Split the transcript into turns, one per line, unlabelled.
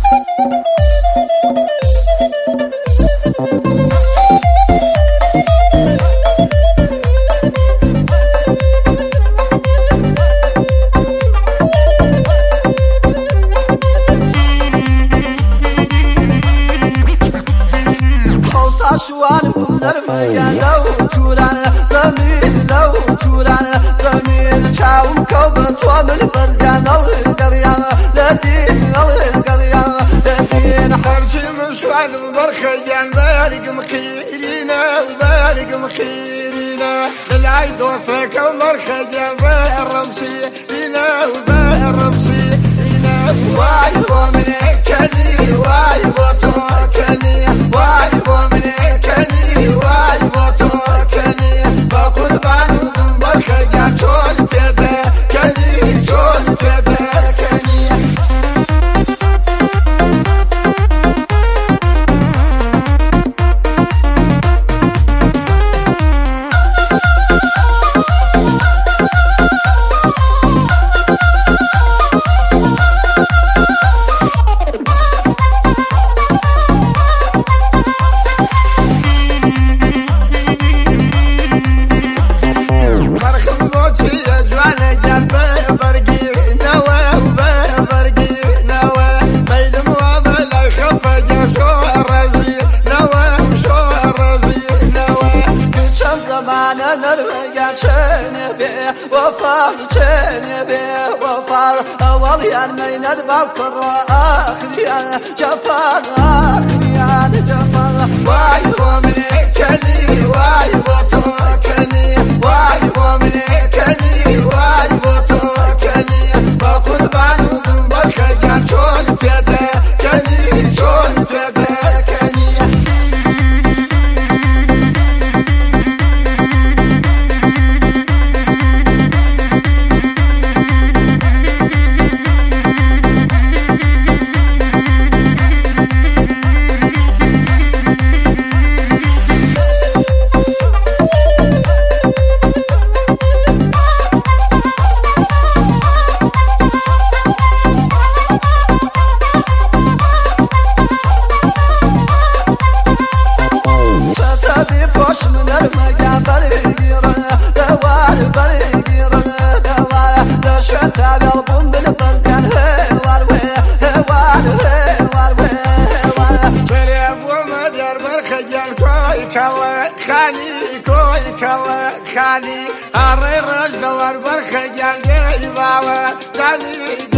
شوان بمنر مگن لو توران زمین لو توران زمین چاو کوب تو مل برگان الگریام لدین الگریام لدین
حرجي من شوان برخيان بارق مخيرينا وبارق مخيرينا للعيد وصلك ومرخيان بالرمشي لينا وبالرمشي لينا واي ومن كني واي وتوكني واي ومن كني واي وتوكني بقربان برخيان شول كده كني شول كده كني
أول يان من البكر آخريان جفا آخريان جفا
واي ومن كني واي وتوكني واي ومن كني واي وتوكني بقربان برخيان شول كده كني شول كده كني
خوش من المجا برقيرة دوار برقيرة دوار لشوة تابلبون بالبرزقان هوار هوار هوار هوار
بريب ومدير برخيان كوي كلا خاني كوي كلا خاني أري رجل دوار برخيان جاي باوا خاني